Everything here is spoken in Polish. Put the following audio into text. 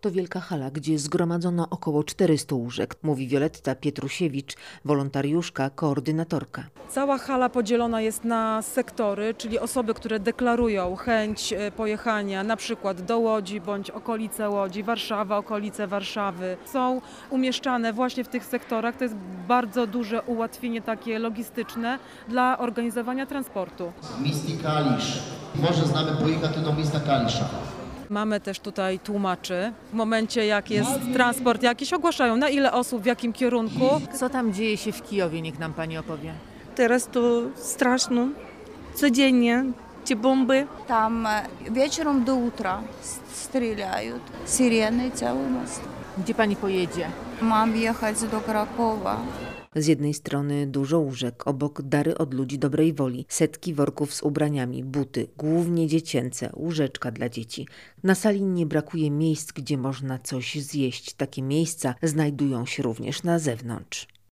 To wielka hala, gdzie zgromadzono około 400 łóżek, mówi Wioletta Pietrusiewicz, wolontariuszka, koordynatorka. Cała hala podzielona jest na sektory, czyli osoby, które deklarują chęć pojechania na przykład do Łodzi bądź okolice Łodzi, Warszawa, okolice Warszawy. Są umieszczane właśnie w tych sektorach. To jest bardzo duże ułatwienie takie logistyczne dla organizowania transportu. W mieście Kalisz. Może z nami pojechać do miasta Kalisza. Mamy też tutaj tłumaczy. W momencie, jak jest transport jakiś, ogłaszają na ile osób, w jakim kierunku. Co tam dzieje się w Kijowie, niech nam pani opowie. Teraz to straszno. Codziennie te bomby. Там вечером до утра стреляют. Сирены cały most. Gdzie pani pojedzie? Mam jechać do Krakowa. Z jednej strony dużo łóżek, obok dary od ludzi dobrej woli, setki worków z ubraniami, buty, głównie dziecięce, łóżeczka dla dzieci. Na sali nie brakuje miejsc, gdzie można coś zjeść. Takie miejsca znajdują się również na zewnątrz.